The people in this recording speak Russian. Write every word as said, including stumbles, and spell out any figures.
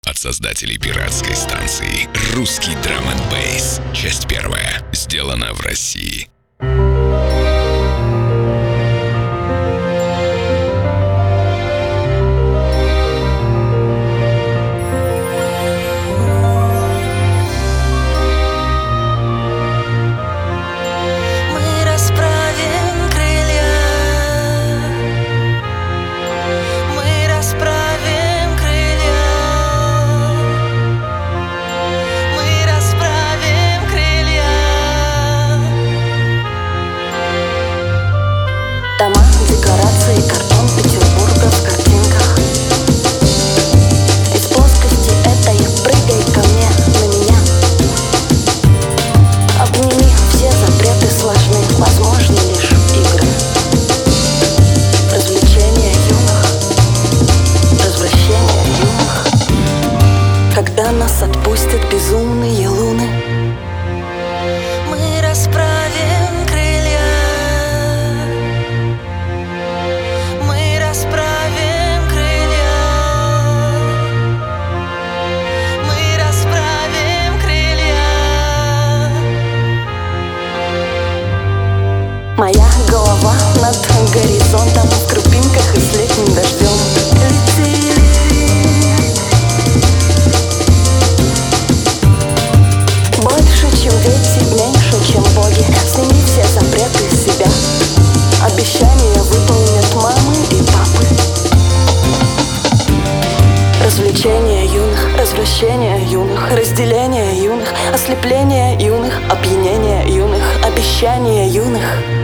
от создателей пиратской станции. Русский драм энд бейс. Часть первая. Сделана в России. Дома, декорации, картон Петербурга в картинках. Из плоскости этой прыгай ко мне, на меня. Обними, все запреты сложны, возможны лишь игры. Развлечения юных, развращения юных. Когда нас отпустят безумные луны, мы расправим крылья. Моя голова над горизонтом в крупинках и с летним дождем. Лети. Больше, чем дети, меньше, чем боги. Сними все запреты с себя. Обещания выполнят мамы и папы. Развлечения юных, развращения юных, разделение юных, ослепление юных, опьянение юных, обещания юных.